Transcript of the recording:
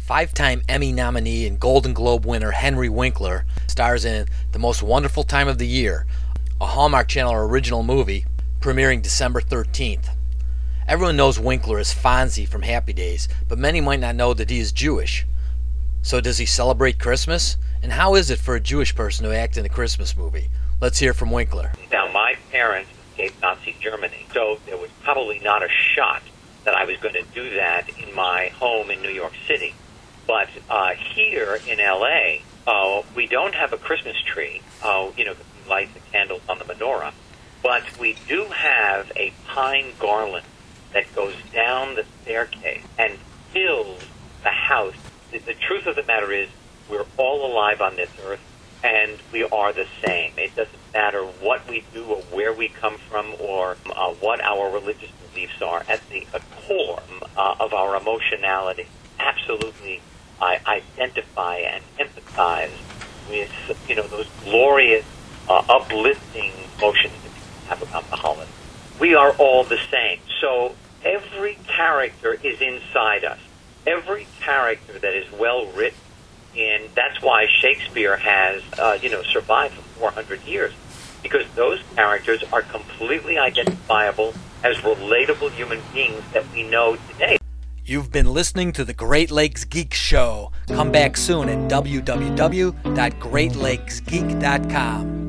Five-time Emmy nominee and Golden Globe winner Henry Winkler stars in The Most Wonderful Time of the Year, a Hallmark Channel original movie premiering December 13th. Everyone knows Winkler as Fonzie from Happy Days, but many might not know that he is Jewish. So does he celebrate Christmas? And how is it for a Jewish person to act in a Christmas movie? Let's hear from Winkler. Now, my parents escaped Nazi Germany, so there was probably not a shot that I was going to do that in my home in New York City. But here in L.A., we don't have a Christmas tree, we light the candles on the menorah, but we do have a pine garland that goes down the staircase and fills the house. The truth of the matter is we're all alive on this earth, and we are the same. It doesn't matter what we do or where we come from or what our religious beliefs are. At the core of our emotionality, absolutely, I identify and empathize with, those glorious, uplifting emotions that people have about the holiday. We are all the same. So every character is inside us. Every character that is well written, and that's why Shakespeare has, survived for 400 years, because those characters are completely identifiable as relatable human beings that we know today. You've been listening to the Great Lakes Geek Show. Come back soon at www.greatlakesgeek.com.